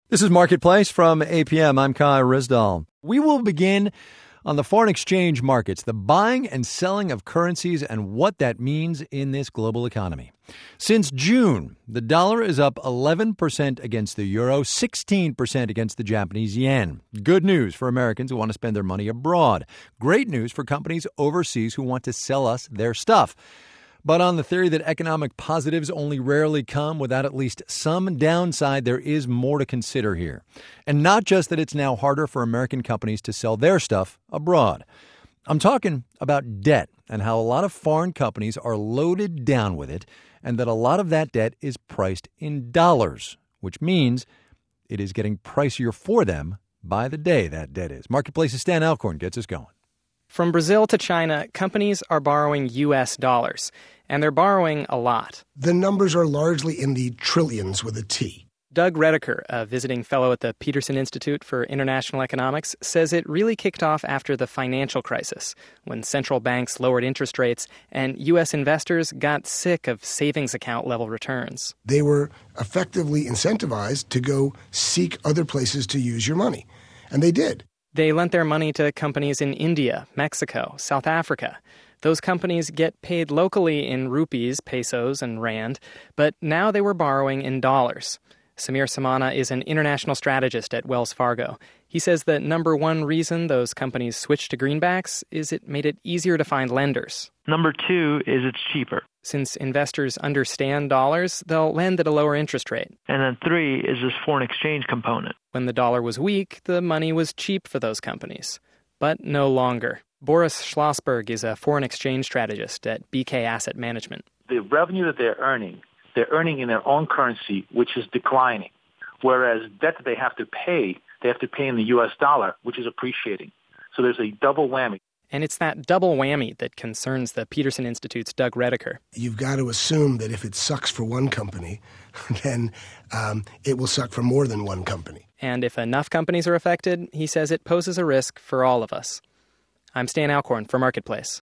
This is Marketplace from APM. I'm Kai Ryssdal. We will begin on the foreign exchange markets, the buying and selling of currencies and what that means in this global economy. Since June, the dollar is up 11% against the euro, 16% against the Japanese yen. Good news for Americans who want to spend their money abroad. Great news for companies overseas who want to sell us their stuff. But on the theory that economic positives only rarely come without at least some downside, there is more to consider here. And not just that it's now harder for American companies to sell their stuff abroad. I'm talking about debt and how a lot of foreign companies are loaded down with it, and that a lot of that debt is priced in dollars, which means it is getting pricier for them by the day, that debt is. Marketplace's Stan Alcorn gets us going. From Brazil to China, companies are borrowing U.S. dollars, and they're borrowing a lot. The numbers are largely in the trillions with a T. Doug Redeker, a visiting fellow at the Peterson Institute for International Economics, says it really kicked off after the financial crisis, when central banks lowered interest rates and U.S. investors got sick of savings account level returns. They were effectively incentivized to go seek other places to use your money, and they did. They lent their money to companies in India, Mexico, South Africa. Those companies get paid locally in rupees, pesos, and rand, but now they were borrowing in dollars. Samir Samana is an international strategist at Wells Fargo. He says the number one reason those companies switched to greenbacks is it made it easier to find lenders. Number two is it's cheaper. Since investors understand dollars, they'll lend at a lower interest rate. And then three is this foreign exchange component. When the dollar was weak, the money was cheap for those companies. But no longer. Boris Schlossberg is a foreign exchange strategist at BK Asset Management. The revenue that they're earning in their own currency, which is declining. Whereas debt that they have to pay in the U.S. dollar, which is appreciating. So there's a double whammy. And it's that double whammy that concerns the Peterson Institute's Doug Redeker. You've got to assume that if it sucks for one company, then it will suck for more than one company. And if enough companies are affected, he says it poses a risk for all of us. I'm Stan Alcorn for Marketplace.